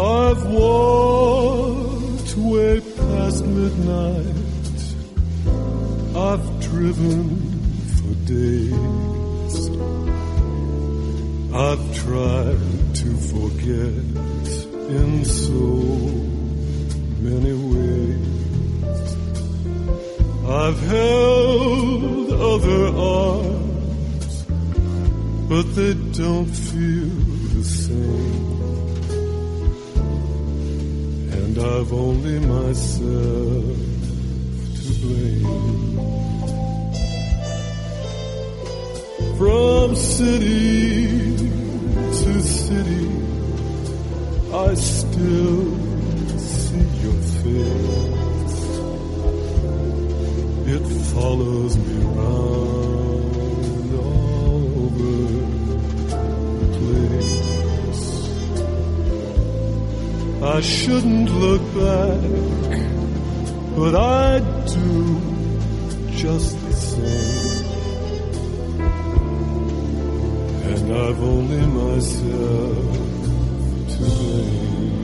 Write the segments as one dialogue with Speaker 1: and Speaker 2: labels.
Speaker 1: I've walked way past midnight. I've driven for days. I've tried to forget in so many ways. I've held other arms, but they don't feel the same. And I've only myself to blame. From city to city, I still see your face. It follows me round all over the place. I shouldn't look back, but I do just the same. And I've only myself to blame.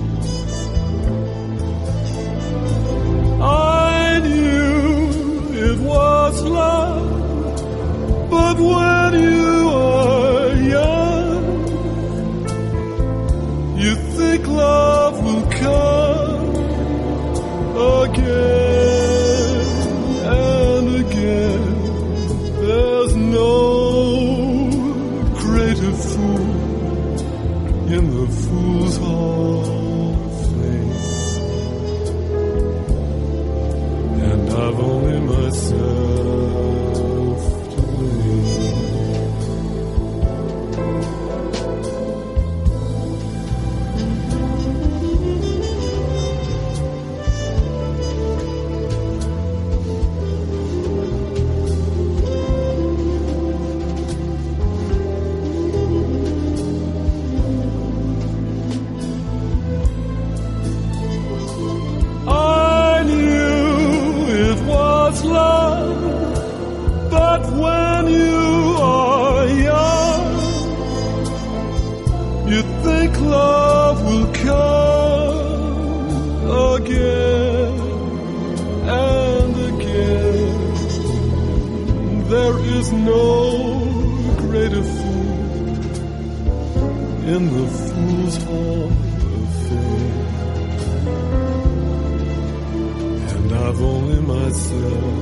Speaker 1: I knew it was love, but when you are young, you think love will come again and again. There's no greater fool in the Fool's Hall of Fame. And I've only myself to blame. When you are young, you think love will come again and again. There is no greater fool in the Fool's Hall of Fame. And I've only myself